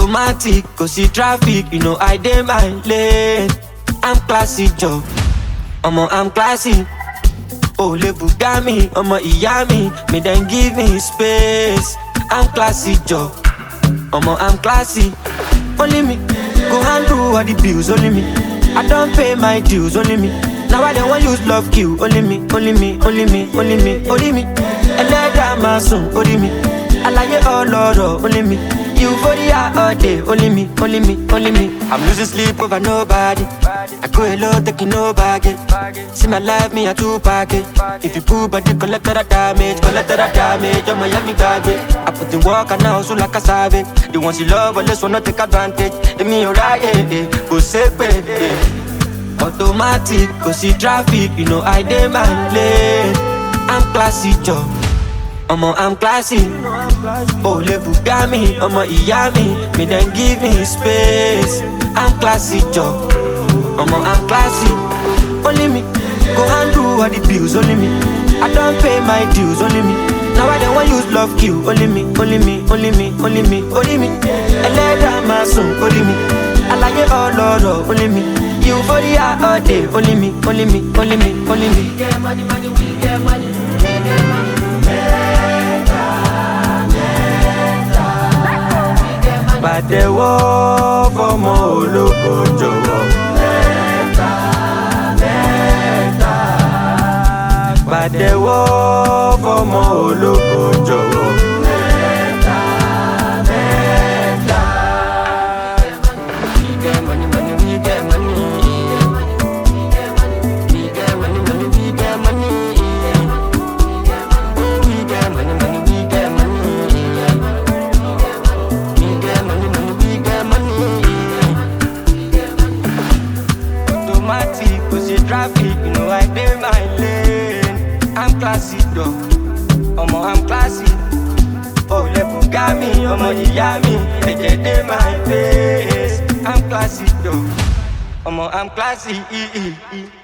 automatic, go see traffic, you know I dey my lane. I'm classy, Joe. I'm classy. Oh, le Bugami, ìyá mi, me then give me space. I'm classy, Joe. I'm classy. Only me, go handle all the bills, only me. I don't pay my dues, only me. Now I don't want use love kill, only me, only me, only me, only me, only me. And let that my son, only me. I like it all, Lord, only me. Euphoria all day, only me, only me, only me. I'm losing sleep over nobody. I go alone, taking no baggage. See my life, me a two package. If you pull body, collect that damage, I'm a yummy garbage. I put in work and now so like a savage. The ones you love, but let's wanna take advantage. And me alright, go safe, automatic, go see traffic, you know I dey my lane. I'm classy, Joe. I'm classy. Oh, le Bugami, ìyá mi, me then give me space. I'm classy, Joe. I'm classy. Only me, go handle all the bills, only me. I don't pay my dues, only me. Now I don't want use love kill, only me, only me, only me, only me, only me. And let that my son, only me. I like it all, Lord, only me. Euphoria all day, only me, only me, only me, only me. We get money, money, we get money, we get money. Pàtẹ́wọ́ fọ́mọ ológo jọ̀wọ́. Pàtẹ́wọ́ fọ́mọ ológo jọ̀wọ́. Traffic, you know I dey my lane. I'm classy, though. I'm classy. Oh, le Bugami, ìyá mi, they dey my face. I'm classy, though. I'm classy.